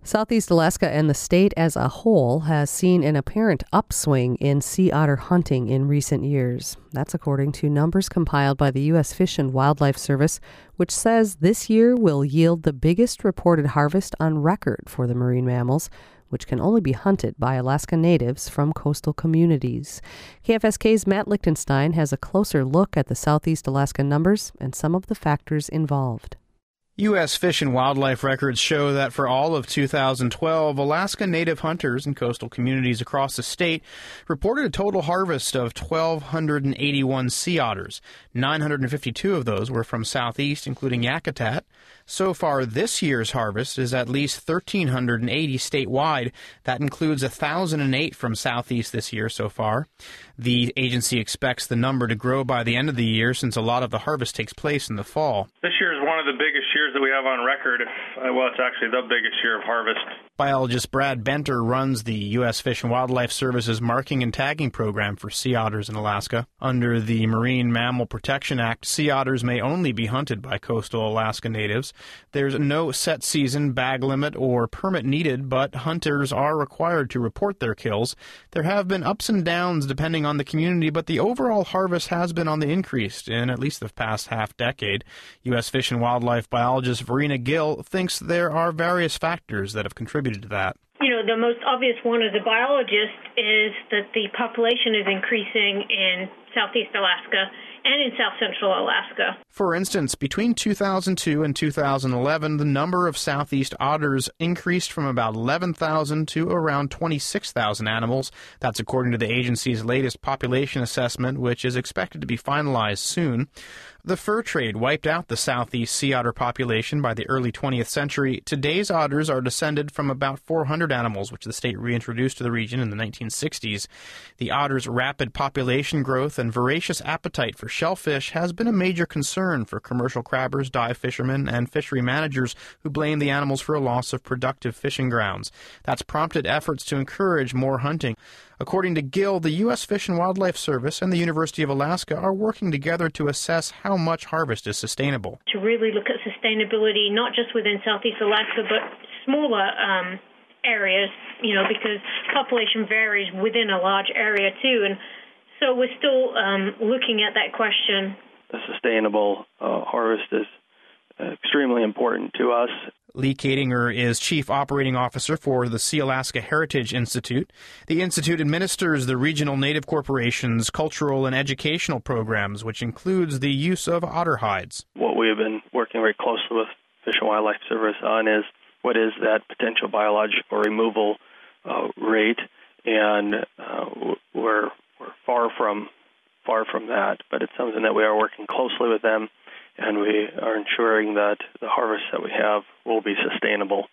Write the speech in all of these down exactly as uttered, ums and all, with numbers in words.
Southeast Alaska and the state as a whole has seen an apparent upswing in sea otter hunting in recent years. That's according to numbers compiled by the U S Fish and Wildlife Service, which says this year will yield the biggest reported harvest on record for the marine mammals, which can only be hunted by Alaska natives from coastal communities. K F S K's Matt Lichtenstein has a closer look at the Southeast Alaska numbers and some of the factors involved. U S Fish and Wildlife records show that for all of two thousand twelve, Alaska Native hunters in coastal communities across the state reported a total harvest of one thousand two hundred eighty-one sea otters. nine hundred fifty-two of those were from Southeast, including Yakutat. So far, this year's harvest is at least one thousand three hundred eighty statewide. That includes one thousand eight from Southeast this year so far. The agency expects the number to grow by the end of the year since a lot of the harvest takes place in the fall. This year is one of the biggest years that we have on record. If, uh, well, it's actually the biggest year of harvest. Biologist Brad Benter runs the U S Fish and Wildlife Service's marking and tagging program for sea otters in Alaska. Under the Marine Mammal Protection Act, sea otters may only be hunted by coastal Alaska natives. There's no set season, bag limit, or permit needed, but hunters are required to report their kills. There have been ups and downs depending on the community, but the overall harvest has been on the increase in at least the past half decade. U S Fish and Wildlife biologist Verena Gill thinks there are various factors that have contributed to that. You know, the most obvious one as a biologist is that the population is increasing in Southeast Alaska and in South Central Alaska. For instance, between two thousand two and two thousand eleven, the number of Southeast otters increased from about eleven thousand to around twenty-six thousand animals. That's according to the agency's latest population assessment, which is expected to be finalized soon. The fur trade wiped out the Southeast sea otter population by the early twentieth century. Today's otters are descended from about four hundred animals, which the state reintroduced to the region in the nineteen sixties. The otter's rapid population growth and voracious appetite for shellfish has been a major concern for commercial crabbers, dive fishermen, and fishery managers who blame the animals for a loss of productive fishing grounds. That's prompted efforts to encourage more hunting. According to Gill, the U S Fish and Wildlife Service and the University of Alaska are working together to assess how much harvest is sustainable. To really look at sustainability, not just within Southeast Alaska, but smaller um, areas, you know, because population varies within a large area too. And so we're still um, looking at that question. The sustainable uh, harvest is extremely important to us. Lee Katinger is Chief Operating Officer for the Sea Alaska Heritage Institute. The institute administers the regional Native corporations' cultural and educational programs, which includes the use of otter hides. What we have been working very closely with Fish and Wildlife Service on is what is that potential biological removal uh, rate, and uh, we're, we're far from far from that, but it's something that we are working closely with them, and we are ensuring that the harvest that we have will be sustainable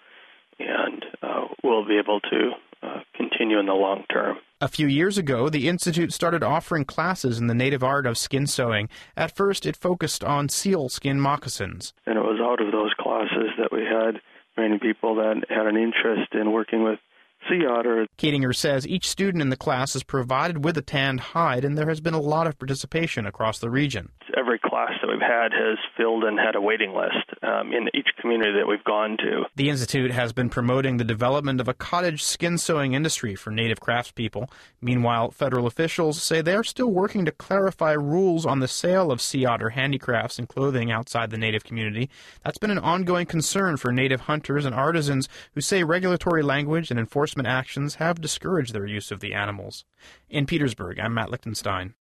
and uh, will be able to uh, continue in the long term. A few years ago, the Institute started offering classes in the native art of skin sewing. At first, it focused on seal skin moccasins. And it was out of those classes that we had many people that had an interest in working with sea otter. Katinger says each student in the class is provided with a tanned hide, and there has been a lot of participation across the region. Every class that we've had has filled and had a waiting list um, in each community that we've gone to. The Institute has been promoting the development of a cottage skin sewing industry for native craftspeople. Meanwhile, federal officials say they're still working to clarify rules on the sale of sea otter handicrafts and clothing outside the native community. That's been an ongoing concern for native hunters and artisans who say regulatory language and enforcement actions have discouraged their use of the animals. In Petersburg, I'm Matt Lichtenstein.